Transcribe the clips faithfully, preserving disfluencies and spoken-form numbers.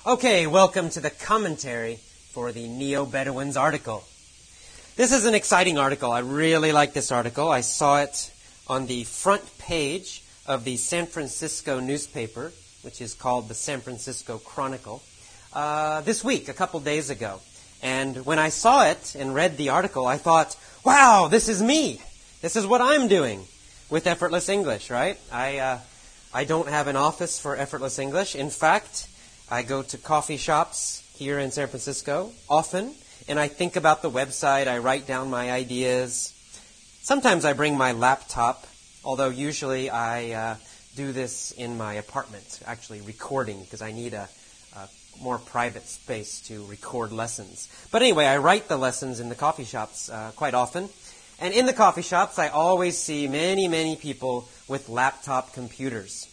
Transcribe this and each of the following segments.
Okay, welcome to the commentary for the Neo-Bedouins article. This is an exciting article. I really like this article. I saw it on the front page of the San Francisco newspaper, which is called the San Francisco Chronicle, uh, this week, a couple days ago. And when I saw it and read the article, I thought, wow, this is me. This is what I'm doing with Effortless English, right? I, uh, I don't have an office for Effortless English. In fact, I go to coffee shops here in San Francisco often, and I think about the website. I write down my ideas. Sometimes I bring my laptop, although usually I uh, do this in my apartment, actually recording, because I need a, a more private space to record lessons. But anyway, I write the lessons in the coffee shops uh, quite often. And in the coffee shops, I always see many, many people with laptop computers.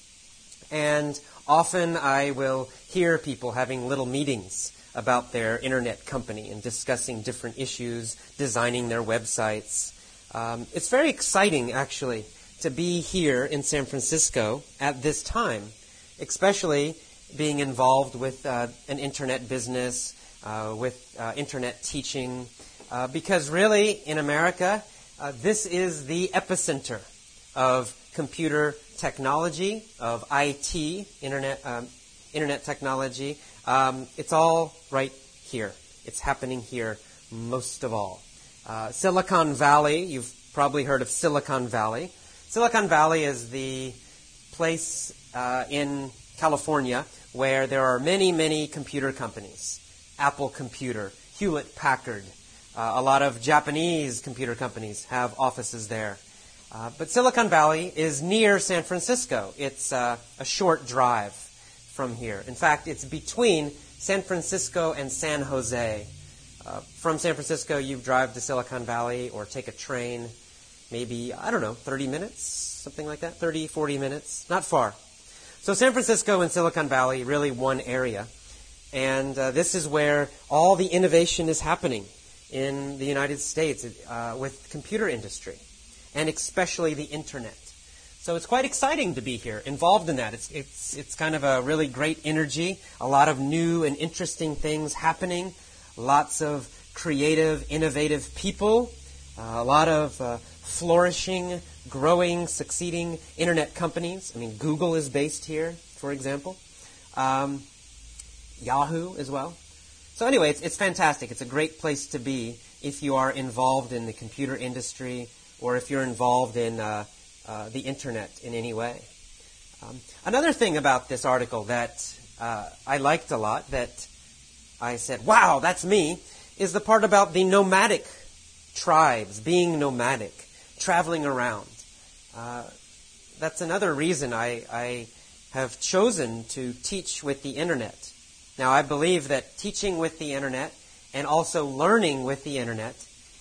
And often I will hear people having little meetings about their internet company and discussing different issues, designing their websites. Um, it's very exciting, actually, to be here in San Francisco at this time, especially being involved with uh, an internet business, uh, with uh, internet teaching, uh, because really, in America, uh, this is the epicenter of computer technology, of I T, internet, um, internet technology. Um, it's all right here. It's happening here most of all. Uh, Silicon Valley, you've probably heard of Silicon Valley. Silicon Valley is the place uh, in California where there are many, many computer companies. Apple Computer, Hewlett-Packard, uh, a lot of Japanese computer companies have offices there. Uh, but Silicon Valley is near San Francisco. It's uh, a short drive from here. In fact, it's between San Francisco and San Jose. Uh, from San Francisco, you drive to Silicon Valley or take a train, maybe, I don't know, thirty minutes, something like that, thirty, forty minutes, not far. So San Francisco and Silicon Valley, really one area. And uh, this is where all the innovation is happening in the United States uh, with computer industry, and especially the internet. So it's quite exciting to be here, involved in that. It's it's it's kind of a really great energy, a lot of new and interesting things happening, lots of creative, innovative people, uh, a lot of uh, flourishing, growing, succeeding internet companies. I mean, Google is based here, for example. Um, Yahoo as well. So anyway, it's, it's fantastic. It's a great place to be if you are involved in the computer industry or if you're involved in uh, uh, the internet in any way. Um, another thing about this article that uh, I liked a lot, that I said, wow, that's me, is the part about the nomadic tribes, being nomadic, traveling around. Uh, that's another reason I, I have chosen to teach with the internet. Now, I believe that teaching with the internet and also learning with the internet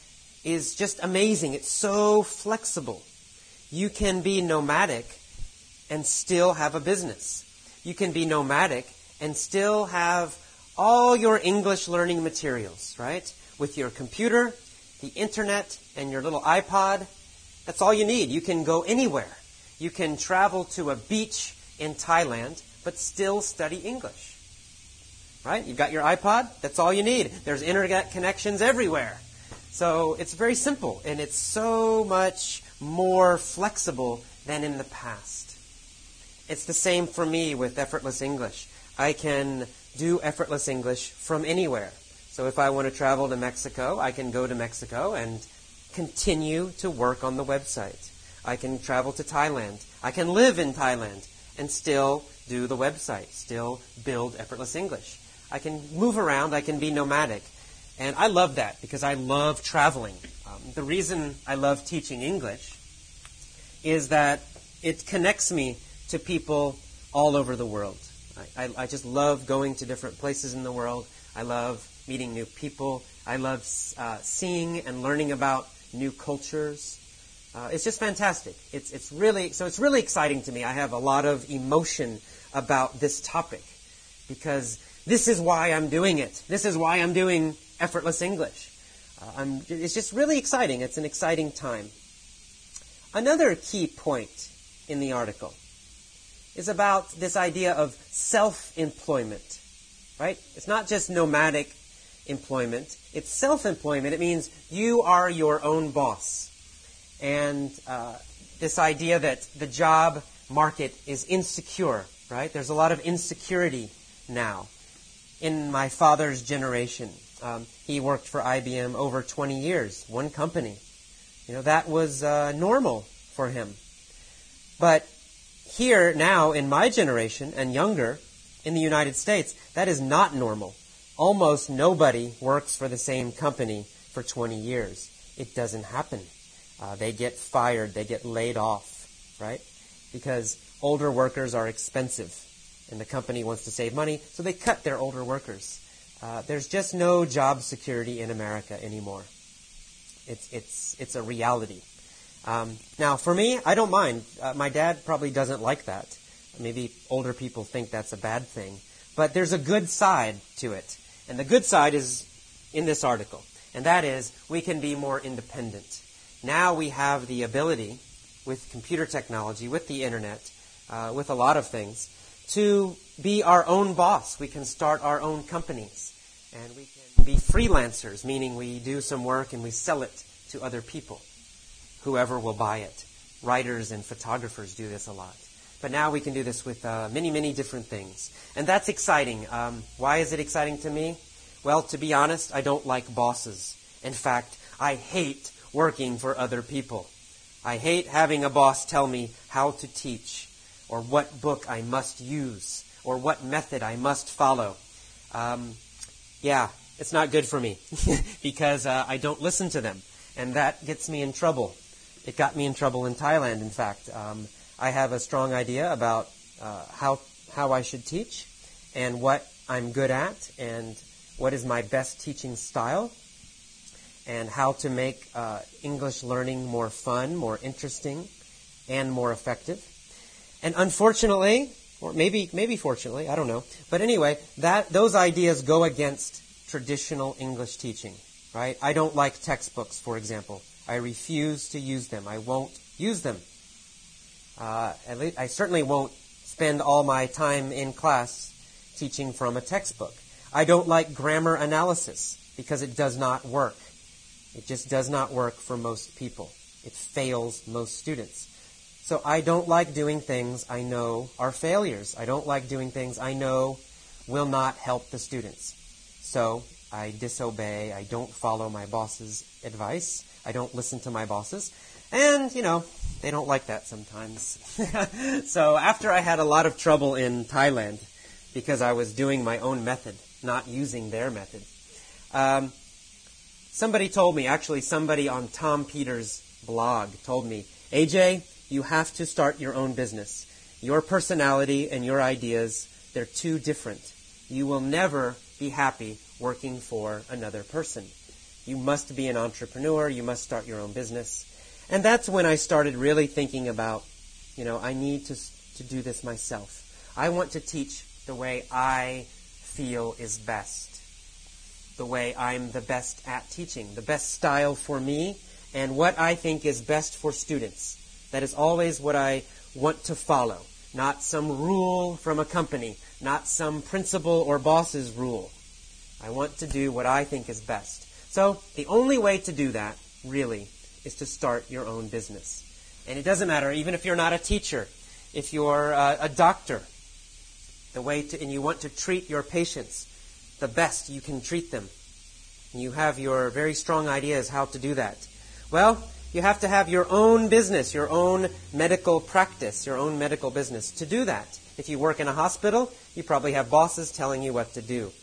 is just amazing. It's so flexible. You can be nomadic and still have a business. You can be nomadic and still have all your English learning materials, right? With your computer, the internet, and your little iPod. That's all you need. You can go anywhere. You can travel to a beach in Thailand, but still study English. Right? You've got your iPod. That's all you need. There's internet connections everywhere. So it's very simple, and it's so much more flexible than in the past. It's the same for me with Effortless English. I can do Effortless English from anywhere. So if I want to travel to Mexico, I can go to Mexico and continue to work on the website. I can travel to Thailand. I can live in Thailand and still do the website, still build Effortless English. I can move around. I can be nomadic. And I love that because I love traveling. Um, the reason I love teaching English is that it connects me to people all over the world. I, I, I just love going to different places in the world. I love meeting new people. I love uh, seeing and learning about new cultures. Uh, it's just fantastic. It's it's really so it's really exciting to me. I have a lot of emotion about this topic because this is why I'm doing it. This is why I'm doing Effortless English. Uh, I'm, it's just really exciting. It's an exciting time. Another key point in the article is about this idea of self-employment. right? It's not just nomadic employment. It's self-employment. It means you are your own boss. And uh, this idea that the job market is insecure, right? There's a lot of insecurity now. In my father's generation, um, he worked for I B M over twenty years, one company. You know, that was uh, normal for him. But here now in my generation and younger in the United States, that is not normal. Almost nobody works for the same company for twenty years. It doesn't happen. Uh, they get fired. They get laid off, right? Because older workers are expensive, and the company wants to save money, so they cut their older workers. Uh, there's just no job security in America anymore. It's it's it's a reality. Um, now, for me, I don't mind. Uh, my dad probably doesn't like that. Maybe older people think that's a bad thing. But there's a good side to it. And the good side is in this article. And that is we can be more independent. Now we have the ability, with computer technology, with the internet, uh, with a lot of things, to be our own boss. We can start our own companies. And we can be freelancers, meaning we do some work and we sell it to other people. Whoever will buy it. Writers and photographers do this a lot. But now we can do this with uh, many, many different things. And that's exciting. Um, why is it exciting to me? Well, to be honest, I don't like bosses. In fact, I hate working for other people. I hate having a boss tell me how to teach, or what book I must use, or what method I must follow. Um, yeah, it's not good for me because uh, I don't listen to them. And that gets me in trouble. It got me in trouble in Thailand, in fact. Um, I have a strong idea about uh, how how I should teach and what I'm good at and what is my best teaching style and how to make uh, English learning more fun, more interesting, and more effective. And unfortunately, or maybe maybe fortunately, I don't know. But anyway, that those ideas go against traditional English teaching, right? I don't like textbooks, for example. I refuse to use them. I won't use them. Uh, at least I certainly won't spend all my time in class teaching from a textbook. I don't like grammar analysis because it does not work. It just does not work for most people. It fails most students. So I don't like doing things I know are failures. I don't like doing things I know will not help the students. So I disobey. I don't follow my boss's advice. I don't listen to my bosses. And, you know, they don't like that sometimes. So after I had a lot of trouble in Thailand because I was doing my own method, not using their method, um, somebody told me, actually somebody on Tom Peters' blog told me, A J, you have to start your own business. Your personality and your ideas, they're too different. You will never be happy working for another person. You must be an entrepreneur. You must start your own business. And that's when I started really thinking about, you know, I need to to do this myself. I want to teach the way I feel is best, the way I'm the best at teaching, the best style for me, and what I think is best for students. That is always what I want to follow, not some rule from a company, not some principal or boss's rule. I want to do what I think is best. So the only way to do that, really, is to start your own business. And it doesn't matter, even if you're not a teacher, if you're uh, a doctor, the way to, and you want to treat your patients the best you can treat them, and you have your very strong ideas how to do that. Well, you have to have your own business, your own medical practice, your own medical business to do that. If you work in a hospital, you probably have bosses telling you what to do.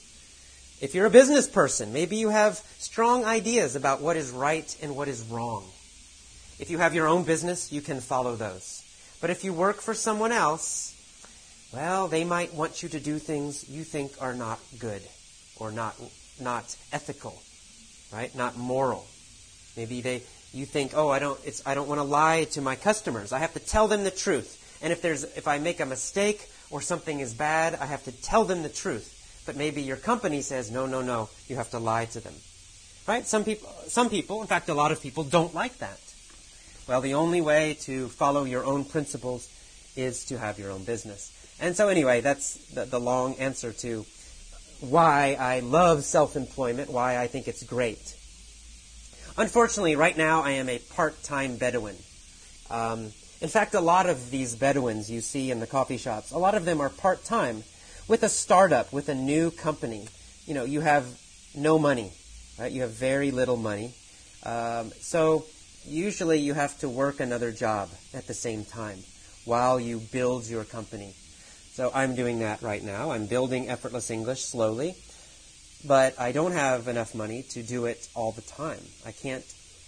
If you're a business person, maybe you have strong ideas about what is right and what is wrong. If you have your own business, you can follow those. But if you work for someone else, well, they might want you to do things you think are not good or not not ethical, right? Not moral. Maybe they you think, oh, I don't it's I don't want to lie to my customers. I have to tell them the truth. And if there's if I make a mistake or something is bad, I have to tell them the truth. But maybe your company says, no, no, no, you have to lie to them. Right? Some people, some people, in fact, a lot of people don't like that. Well, the only way to follow your own principles is to have your own business. And so anyway, that's the, the long answer to why I love self-employment, why I think it's great. Unfortunately, right now I am a part-time Bedouin. Um, in fact, a lot of these Bedouins you see in the coffee shops, a lot of them are part-time with a startup, with a new company. You know, you have no money, right? You have very little money. Um, so usually you have to work another job at the same time while you build your company. So I'm doing that right now. I'm building Effortless English slowly, but I don't have enough money to do it all the time. I can't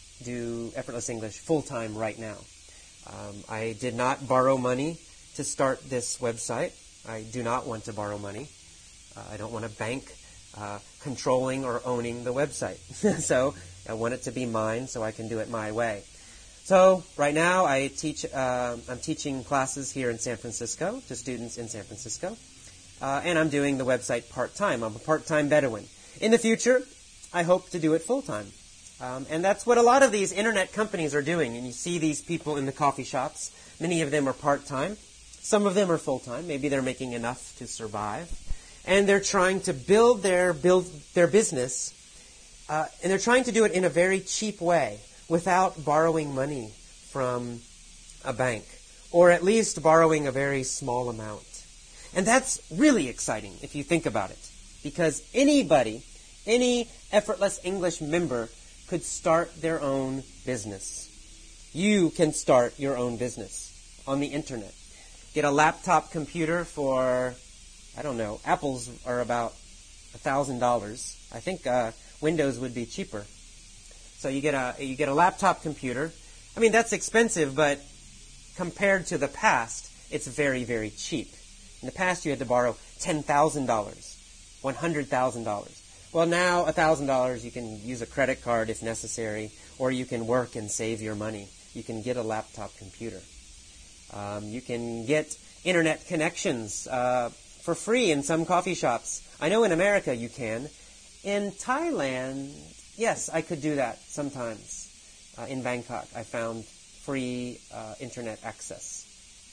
do Effortless English full-time right now. Um, I did not borrow money to start this website. I do not want to borrow money. Uh, I don't want a bank uh, controlling or owning the website. So I want it to be mine so I can do it my way. So right now I teach. Uh, I'm teaching classes here in San Francisco to students in San Francisco, uh, and I'm doing the website part-time. I'm a part-time Bedouin. In the future, I hope to do it full-time. Um, and that's what a lot of these internet companies are doing. And you see these people in the coffee shops. Many of them are part-time. Some of them are full-time. Maybe they're making enough to survive. And they're trying to build their build their business, uh, and they're trying to do it in a very cheap way without borrowing money from a bank, or at least borrowing a very small amount. And that's really exciting if you think about it, because anybody, any Effortless English member could start their own business. You can start your own business on the internet. Get a laptop computer for, I don't know, Apple's are about one thousand dollars. I think uh, Windows would be cheaper. So you get a you get a laptop computer. I mean, that's expensive, but compared to the past, it's very, very cheap. In the past, you had to borrow ten thousand dollars, one hundred thousand dollars. Well, now one thousand dollars, you can use a credit card if necessary, or you can work and save your money. You can get a laptop computer. Um, you can get internet connections uh, for free in some coffee shops. I know in America you can. In Thailand, yes, I could do that sometimes. Uh, in Bangkok, I found free uh, internet access.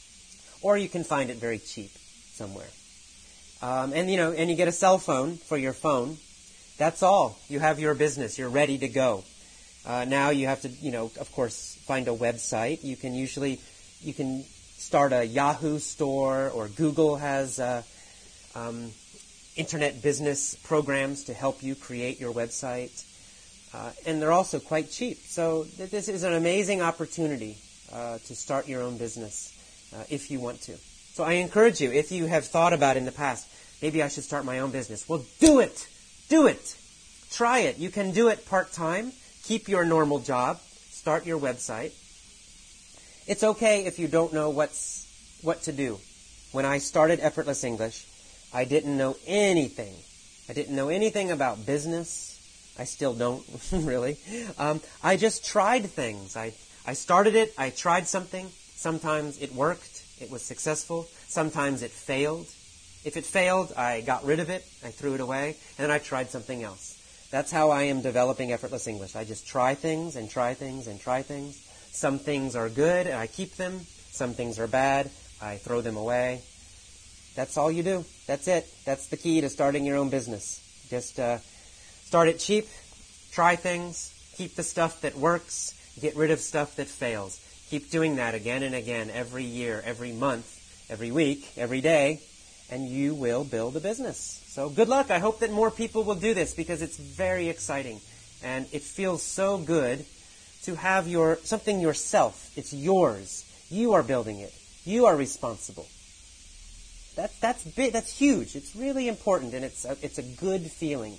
Or you can find it very cheap somewhere. Um, and, you know, and you get a cell phone for your phone. That's all. You have your business. You're ready to go. Uh, now you have to, you know, of course, find a website. You can usually, you can start a Yahoo store, or Google has uh, um, internet business programs to help you create your website. Uh, and they're also quite cheap. So th- this is an amazing opportunity uh, to start your own business uh, if you want to. So I encourage you, if you have thought about in the past, maybe I should start my own business. Well, do it. Do it. Try it. You can do it part-time. Keep your normal job. Start your website. It's okay if you don't know what's what to do. When I started Effortless English, I didn't know anything. I didn't know anything about business. I still don't, really. Um, I just tried things. I, I started it. I tried something. Sometimes it worked. It was successful. Sometimes it failed. If it failed, I got rid of it. I threw it away. And then I tried something else. That's how I am developing Effortless English. I just try things and try things and try things. Some things are good and I keep them. Some things are bad. I throw them away. That's all you do. That's it. That's the key to starting your own business. Just uh, start it cheap. Try things. Keep the stuff that works. Get rid of stuff that fails. Keep doing that again and again every year, every month, every week, every day, and you will build a business. So good luck. I hope that more people will do this because it's very exciting. And it feels so good to have your something yourself. It's yours. You are building it. You are responsible. That, that's big, that's huge. It's really important, and it's a, it's a good feeling.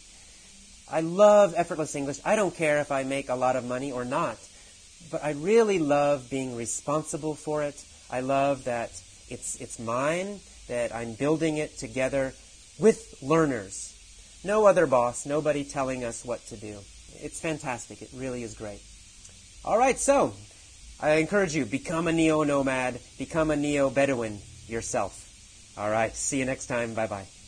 I love Effortless English. I don't care if I make a lot of money or not, but I really love being responsible for it. I love that it's it's mine, that I'm building it together with learners. No other boss, nobody telling us what to do. It's fantastic. It really is great. All right, so I encourage you, become a neo-nomad, become a neo-Bedouin yourself. All right, see you next time. Bye-bye.